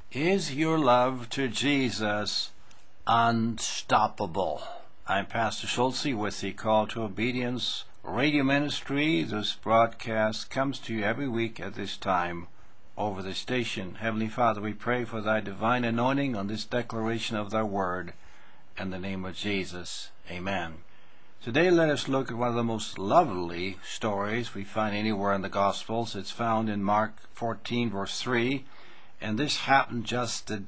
Is your love to Jesus unstoppable? I'm Pastor Schultze with the Call to Obedience radio ministry. This broadcast comes to you every week at this time over the station. Heavenly Father, we pray for thy divine anointing on this declaration of thy word. In the name of Jesus, amen. Today let us look at one of the most lovely stories we find anywhere in the Gospels. It's found in Mark 14 verse 3. And this happened just the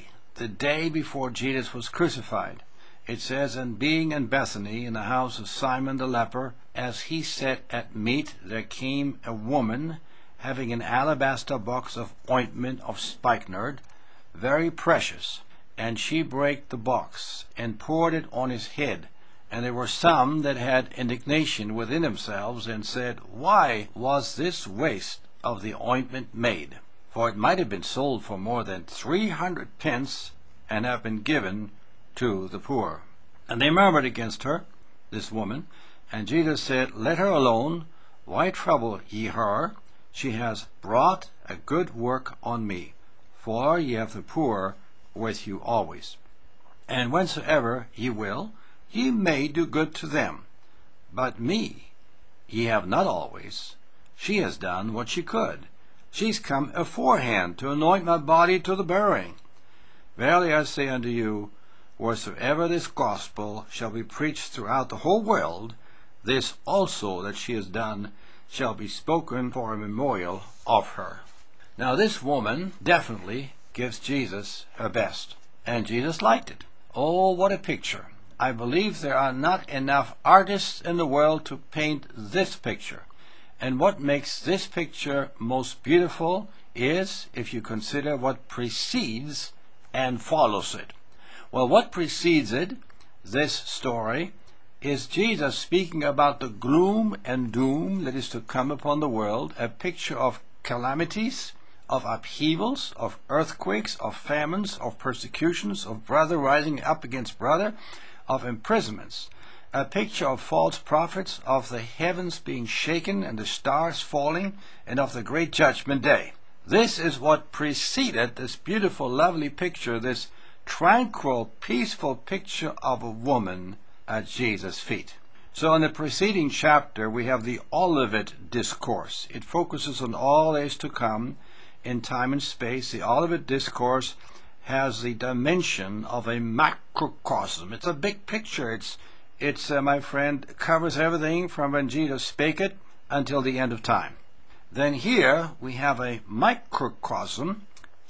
day before Jesus was crucified. It says, "And being in Bethany, in the house of Simon the leper, as he sat at meat, there came a woman having an alabaster box of ointment of spikenard, very precious. And she brake the box, and poured it on his head. And there were some that had indignation within themselves, and said, Why was this waste of the ointment made? For it might have been sold for more than 300 pence, and have been given to the poor. And they murmured against her, this woman. And Jesus said, Let her alone. Why trouble ye her? She has brought a good work on me. For ye have the poor with you always. And whensoever ye will, ye may do good to them. But me ye have not always. She has done what she could. She's come aforehand to anoint my body to the burying. Verily I say unto you, wheresoever this gospel shall be preached throughout the whole world, this also that she has done shall be spoken for a memorial of her." Now this woman definitely gives Jesus her best, and Jesus liked it. Oh, what a picture. I believe there are not enough artists in the world to paint this picture. And what makes this picture most beautiful is if you consider what precedes and follows it. Well, what precedes it, this story, is Jesus speaking about the gloom and doom that is to come upon the world, a picture of calamities, of upheavals, of earthquakes, of famines, of persecutions, of brother rising up against brother, of imprisonments. A picture of false prophets, of the heavens being shaken and the stars falling, and of the great judgment day. This is what preceded this beautiful, lovely picture, this tranquil, peaceful picture of a woman at Jesus' feet. So in the preceding chapter, we have the Olivet Discourse. It focuses on all that is to come in time and space. The Olivet Discourse has the dimension of a macrocosm. It's a big picture. It's my friend, covers everything from when Jesus spake it until the end of time. Then here we have a microcosm,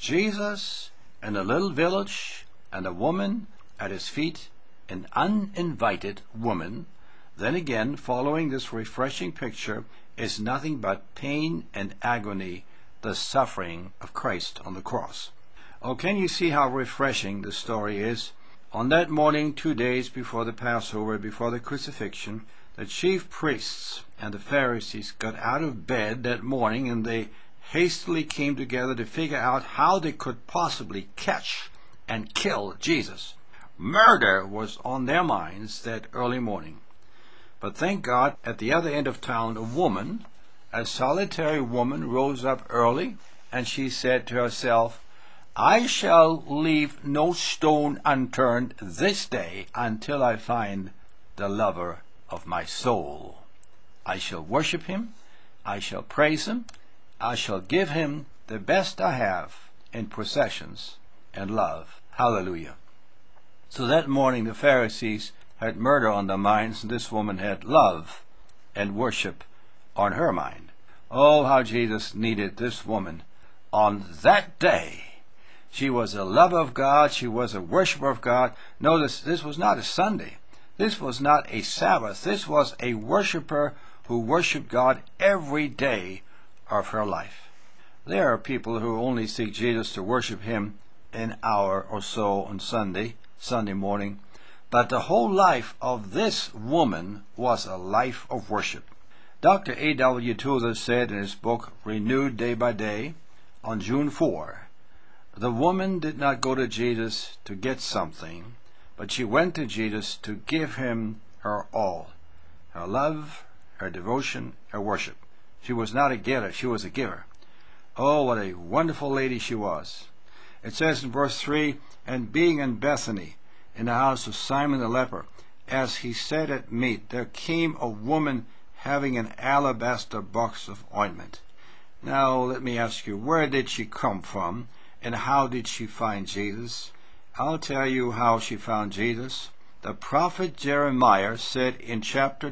Jesus in a little village, and a woman at his feet, an uninvited woman. Then again, following this refreshing picture, is nothing but pain and agony, the suffering of Christ on the cross. Oh, can you see how refreshing the story is? On that morning, 2 days before the Passover, before the crucifixion, the chief priests and the Pharisees got out of bed that morning, and they hastily came together to figure out how they could possibly catch and kill Jesus. Murder was on their minds that early morning. But thank God, at the other end of town, a woman, a solitary woman, rose up early, and she said to herself, I shall leave no stone unturned this day until I find the lover of my soul. I shall worship him, I shall praise him, I shall give him the best I have in possessions and love. Hallelujah. So that morning the Pharisees had murder on their minds, and this woman had love and worship on her mind. Oh, how Jesus needed this woman on that day. She was a lover of God. She was a worshiper of God. Notice, this was not a Sunday. This was not a Sabbath. This was a worshiper who worshiped God every day of her life. There are people who only seek Jesus to worship him an hour or so on Sunday morning. But the whole life of this woman was a life of worship. Dr. A.W. Tozer said in his book, Renewed Day by Day, on June 4, the woman did not go to Jesus to get something, but she went to Jesus to give him her all, her love, her devotion, her worship. She was not a getter, she was a giver. Oh, what a wonderful lady she was. It says in verse 3, "And being in Bethany, in the house of Simon the leper, as he sat at meat, there came a woman having an alabaster box of ointment." Now, let me ask you, where did she come from, and how did she find Jesus? I'll tell you how she found Jesus. The prophet Jeremiah said in chapter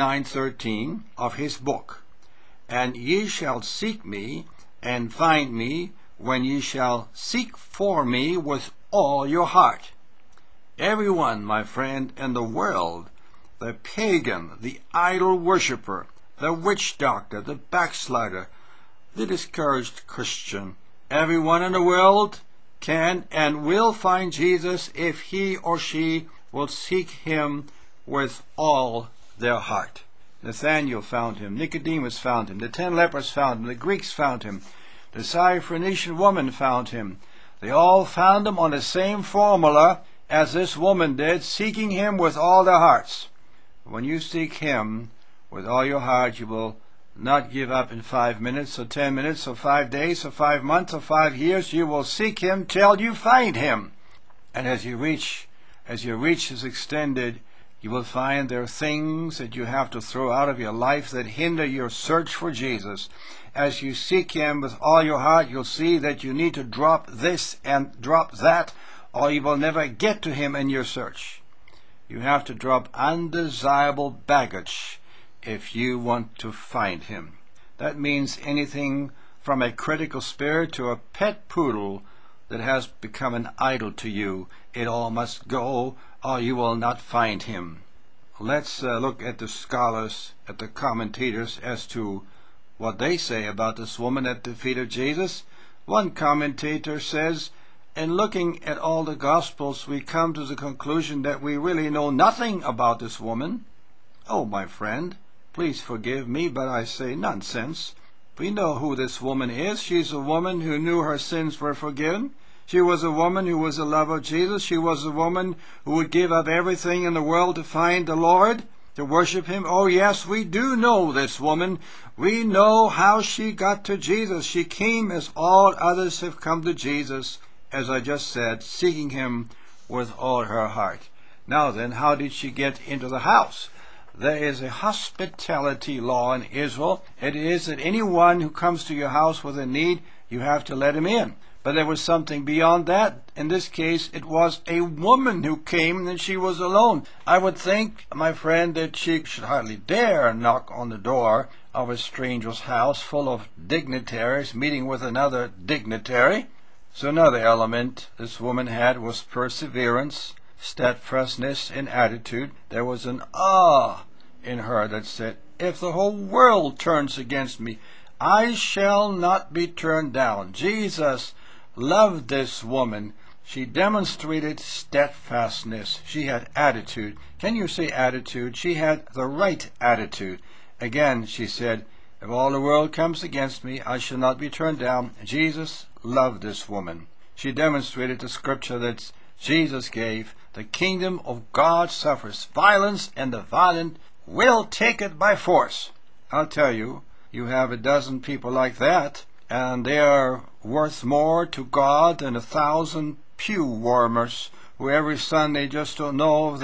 29:13 of his book, "And ye shall seek me, and find me, when ye shall seek for me with all your heart." Everyone, my friend, in the world, the pagan, the idol worshiper, the witch doctor, the backslider, the discouraged Christian, everyone in the world can and will find Jesus if he or she will seek him with all their heart. Nathanael found him. Nicodemus found him. The 10 lepers found him. The Greeks found him. The Syrophoenician woman found him. They all found him on the same formula as this woman did, seeking him with all their hearts. When you seek him with all your heart, you will not give up in 5 minutes or 10 minutes or 5 days or 5 months or 5 years. You will seek him till you find him. And as your reach is extended, you will find there are things that you have to throw out of your life that hinder your search for Jesus. As you seek him with all your heart, you'll see that you need to drop this and drop that, or you will never get to him in your search. You have to drop undesirable baggage if you want to find him. That means anything from a critical spirit to a pet poodle that has become an idol to you. It all must go, or you will not find him. Let's look at the scholars, at the commentators, as to what they say about this woman at the feet of Jesus. One commentator says, "In looking at all the Gospels, we come to the conclusion that we really know nothing about this woman." Oh, my friend, please forgive me, but I say nonsense. We know who this woman is. She's a woman who knew her sins were forgiven. She was a woman who was a lover of Jesus. She was a woman who would give up everything in the world to find the Lord, to worship him. Oh, yes, we do know this woman. We know how she got to Jesus. She came as all others have come to Jesus, as I just said, seeking him with all her heart. Now then, how did she get into the house? There is a hospitality law in Israel. It is that anyone who comes to your house with a need, you have to let him in. But there was something beyond that. In this case, it was a woman who came, and she was alone. I would think, my friend, that she should hardly dare knock on the door of a stranger's house full of dignitaries meeting with another dignitary. So another element this woman had was perseverance, steadfastness in attitude. There was an awe in her that said, "If the whole world turns against me, I shall not be turned down." Jesus loved this woman. She demonstrated steadfastness. She had attitude. Can you say attitude? She had the right attitude. Again, she said, "If all the world comes against me, I shall not be turned down." Jesus loved this woman. She demonstrated the scripture that Jesus gave. The kingdom of God suffers violence, and the violent will take it by force. I'll tell you, you have a dozen people like that, and they are worth more to God than 1,000 pew warmers who every Sunday just don't know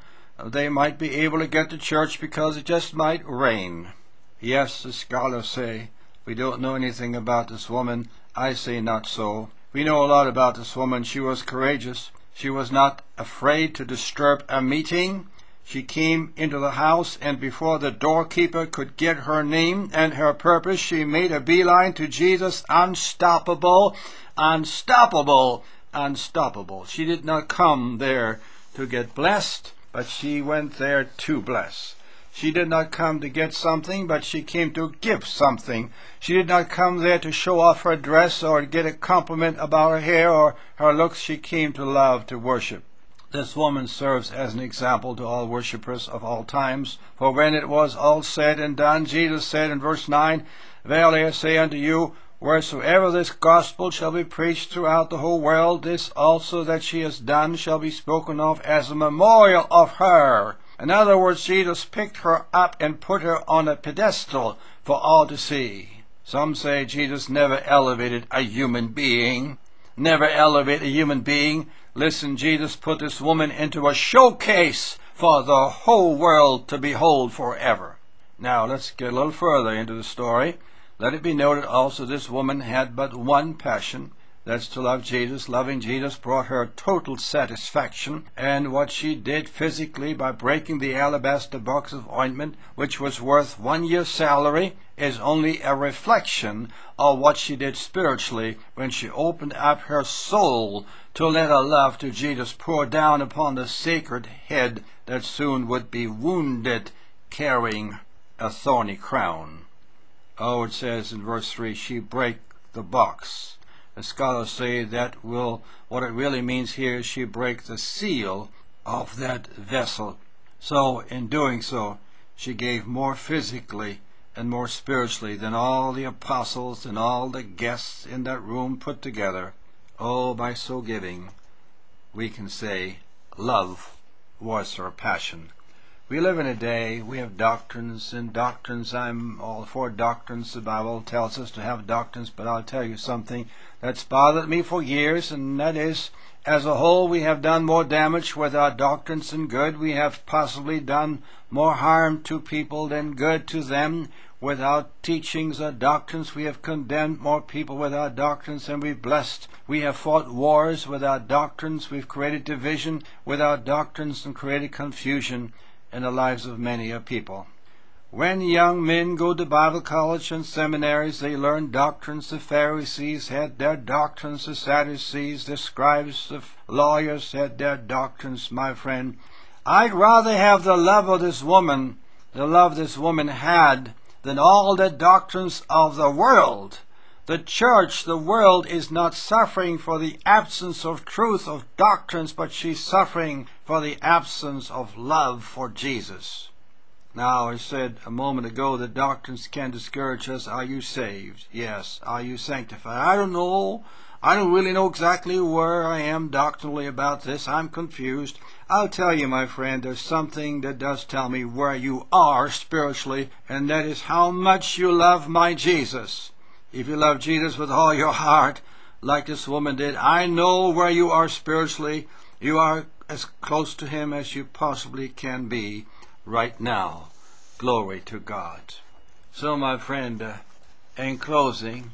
they might be able to get to church because it just might rain. Yes, the scholars say, we don't know anything about this woman. I say not so. We know a lot about this woman. She was courageous. She was not afraid to disturb a meeting. She came into the house, and before the doorkeeper could get her name and her purpose, she made a beeline to Jesus. Unstoppable, unstoppable, unstoppable. She did not come there to get blessed, but she went there to bless. She did not come to get something, but she came to give something. She did not come there to show off her dress or get a compliment about her hair or her looks. She came to love, to worship. This woman serves as an example to all worshippers of all times. For when it was all said and done, Jesus said in verse 9, "Verily I say unto you, wheresoever this gospel shall be preached throughout the whole world, this also that she has done shall be spoken of as a memorial of her." In other words, Jesus picked her up and put her on a pedestal for all to see. Some say Jesus never elevated a human being. never elevate a human being. Listen, Jesus put this woman into a showcase for the whole world to behold forever. Now, let's get a little further into the story. Let it be noted also this woman had but one passion. That's to love Jesus. Loving Jesus brought her total satisfaction. And what she did physically by breaking the alabaster box of ointment, which was worth 1 year's salary, is only a reflection of what she did spiritually when she opened up her soul to let her love to Jesus pour down upon the sacred head that soon would be wounded, carrying a thorny crown. Oh, it says in verse 3, she break the box. The scholars say what it really means here is she break the seal of that vessel. So in doing so, she gave more physically and more spiritually than all the apostles and all the guests in that room put together. Oh, by so giving, we can say love was her passion. We live in a day, we have doctrines and doctrines. I'm all for doctrines. The Bible tells us to have doctrines, but I'll tell you something that's bothered me for years, and that is, as a whole, we have done more damage with our doctrines than good. We have possibly done more harm to people than good to them. With our teachings or doctrines, we have condemned more people with our doctrines than we've blessed. We have fought wars with our doctrines. We've created division with our doctrines and created confusion in the lives of many a people. When young men go to Bible college and seminaries, they learn doctrines. The Pharisees had their doctrines, the Sadducees, the scribes, the lawyers had their doctrines, my friend. I'd rather have the love of this woman, the love this woman had, than all the doctrines of the world. The church, the world, is not suffering for the absence of truth of doctrines, but she's suffering for the absence of love for Jesus. Now, I said a moment ago that doctrines can discourage us. Are you saved? Yes. Are you sanctified? I don't know. I don't really know exactly where I am doctrinally about this. I'm confused. I'll tell you, my friend, there's something that does tell me where you are spiritually, and that is how much you love my Jesus. If you love Jesus with all your heart, like this woman did, I know where you are spiritually. You are as close to Him as you possibly can be right now. Glory to God. So, my friend, in closing,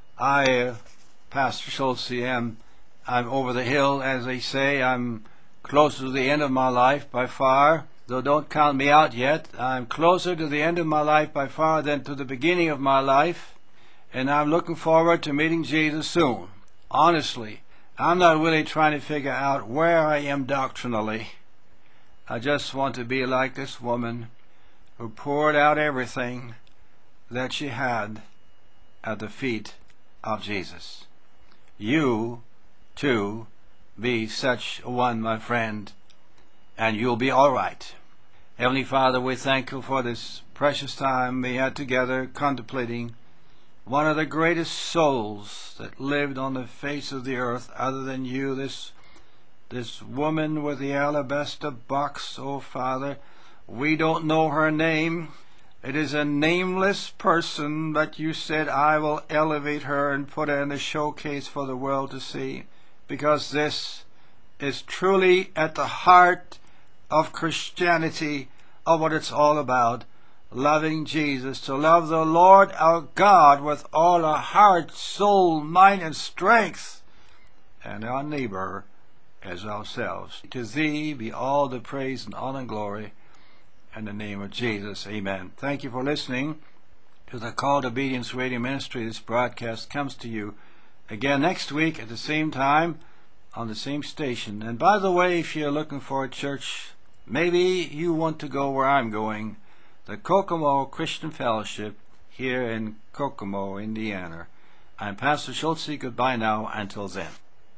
Pastor Schultze, I'm over the hill, as they say. I'm closer to the end of my life by far, though don't count me out yet. I'm closer to the end of my life by far than to the beginning of my life. And I'm looking forward to meeting Jesus soon. Honestly, I'm not really trying to figure out where I am doctrinally. I just want to be like this woman who poured out everything that she had at the feet of Jesus. You, too, be such a one, my friend, and you'll be all right. Heavenly Father, we thank you for this precious time we had together contemplating one of the greatest souls that lived on the face of the earth other than you, this woman with the alabaster box. Oh, Father, we don't know her name. It is a nameless person, but you said, I will elevate her and put her in a showcase for the world to see, because this is truly at the heart of Christianity, of what it's all about. Loving Jesus, to love the Lord our God with all our heart, soul, mind, and strength, and our neighbor as ourselves. To Thee be all the praise and honor and glory, in the name of Jesus. Amen. Thank you for listening to the Call to Obedience Radio Ministry. This broadcast comes to you again next week at the same time on the same station. And by the way, if you're looking for a church, maybe you want to go where I'm going, the Kokomo Christian Fellowship here in Kokomo, Indiana. I'm Pastor Schultze. Goodbye now until then.